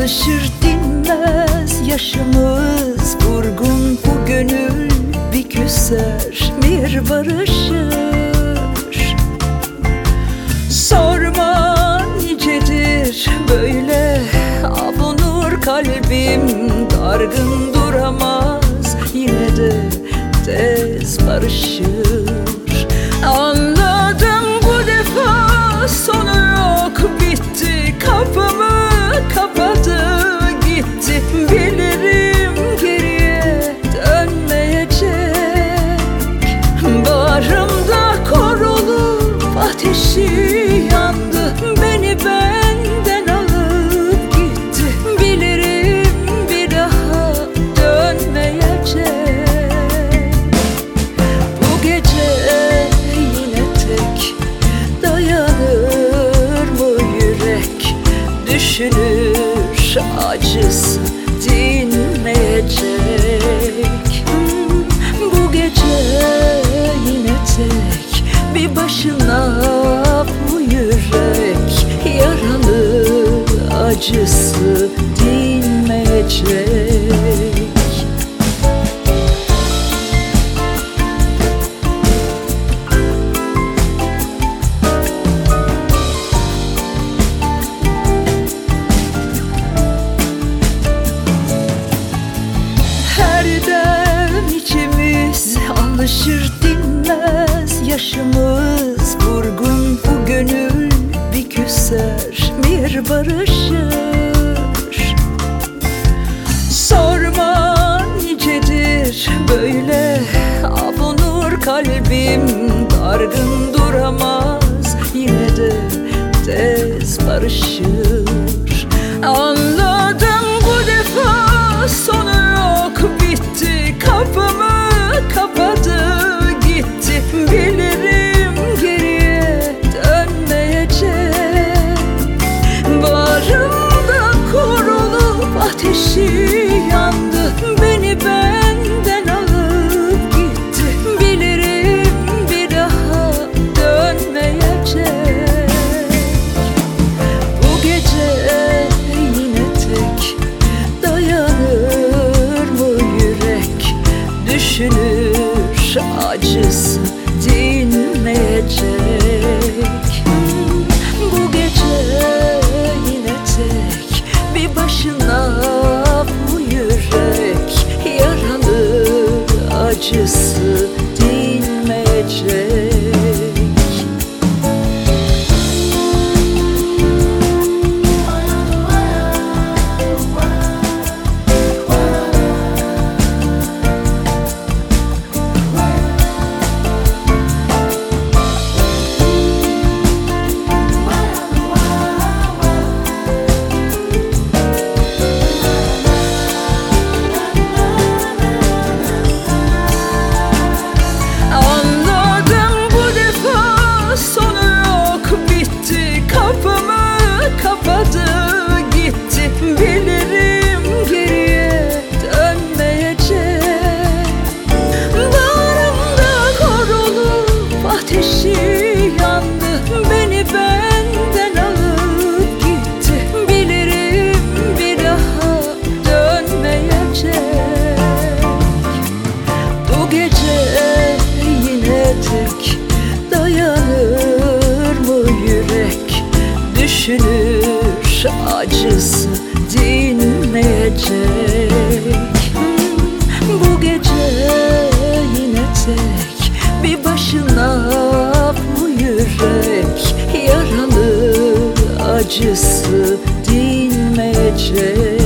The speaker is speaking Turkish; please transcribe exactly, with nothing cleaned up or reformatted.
alışır dinmez yaşımız vurgun, bu gönül bir küser bir barışır. Sorma nicedir böyle avunur kalbim, dargın duramaz yine de tez barışır. Anladım bu defa sonu yok, bitti, kapımı kapadı gitti. Bilirim geriye dönmeyecek, bağrımda kor olup ateşi yandı, beni benden alıp gitti. Bilirim bir daha dönmeyecek. Bu gece yine tek dayanır mı yürek, düşünür acısı dinmeyecek. Bu gece yine tek bir başına bu yürek, yaralı acısı dinmeyecek. Alışır dinmez yaşımız vurgun, bu gönül bir küser bir barışır. Sorma nicedir böyle avunur kalbim, dargın duramaz yine de tez barışır. Anladım bu defa sonu yok, bitti, kapımı kapadı gitti. Bilirim geriye dönmeyecek, bağrımda kor olup ateşi yandı, beni benden alıp gitti. Bilirim bir daha dönmeyecek. Bu gece yine tek dayanır mı yürek, düşünür acısı dinmeyecek. Bu gece yine tek bir başına bu yürek, yaralı acısı dinmeyecek. Bilirim geriye dönmeyecek, bağrımda kor olup ateşi yandı, beni benden alıp gitti. Bilirim bir daha dönmeyecek. Bu gece yine tek dayanır mı yürek, düşünür acısı dinmeyecek. Bu gece yine tek bir başına bu yürek, yaralı acısı dinmeyecek.